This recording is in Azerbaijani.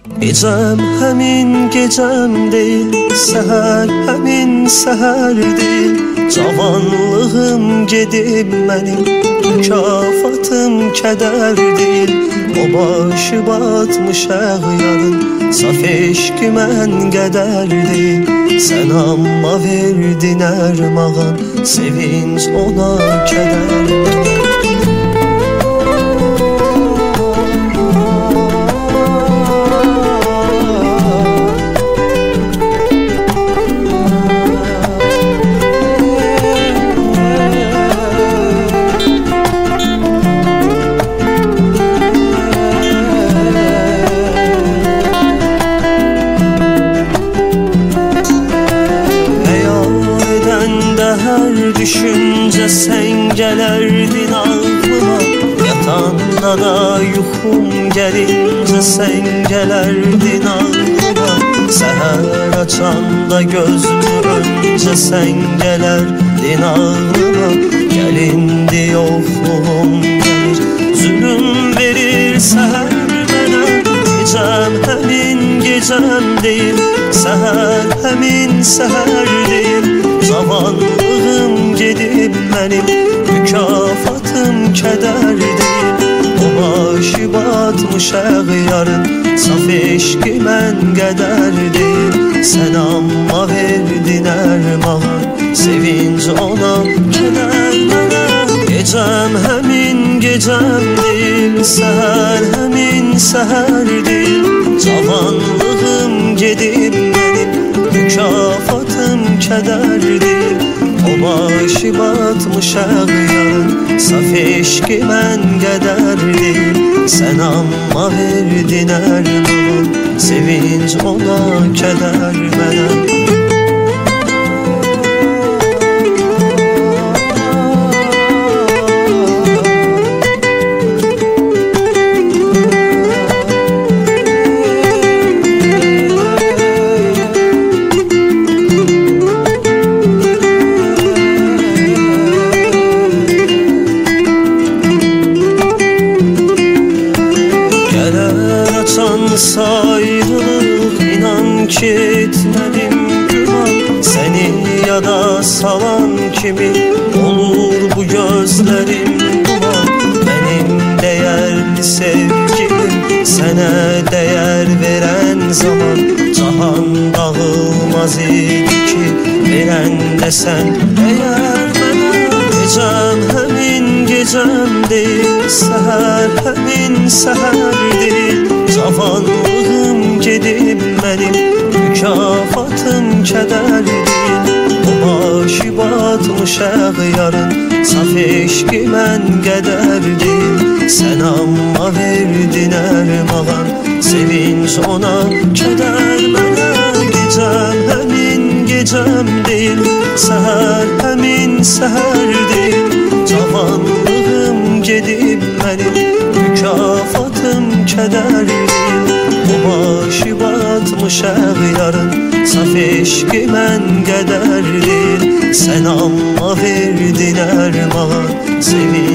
Gecəm həmin gecəm deyil, səhər həmin səhər deyil. Cavanlığım gedib mənim, mükafatım kədər deyil. O başı batmış əğyarın, saf eşqi mən qədər deyil. Sən amma verdin ərmağan, sevinç ona kədər deyil. Düşünce sen gelerdin aklıma, yatanda da yuxum gelince sen gelerdin aklıma. Seher açanda gözümü önce sen gelerdin aklıma. Gelindi yokluğum gelir, zulüm verir seher bana. Gecem həmin gecem değil, seher həmin seher değil. Zamanlığım gedib mənim, mükafatım kədər deyil. O başı batmış əğyarın, saf eşqi mən qədər deyil. Sən amma verdin ərmağan, sevinç ona kədər mənə. Gecəm həmin gecəm deyil, səhər həmin səhər deyil. Cavanlığım gedib mənim, mükafatım kədər deyil. O başı batmış əğyarın, saf eşqi mən qədər deyil. Sən amma verdin ərmağan, sevinç ona kədər mənə. Sayrılık inan ki etmedim güman. Seni yada salan kimi olur bu gözlerim duman. Benim değerli sevgilim, sana değer veren zaman. Cahan dağılmaz idi ki veren de sen değer bana. Gecem həmin gecem değil, seher həmin seher değil. Cavanlığım gedib mənim, mükafatım kədər deyil. O başı batmış əğyarın, saf eşqi mən qədər deyil. Sən amma verdin ərmağan, sevinç ona kədər mənə. Gecəm həmin gecəm deyil, səhər həmin səhər deyil. Cavanlığım gedib mənim, mükafatım kədər deyil. O başı batmış əğyarın, saf eşqi mən qədər deyil. Sən amma verdin ərmağan, sevinç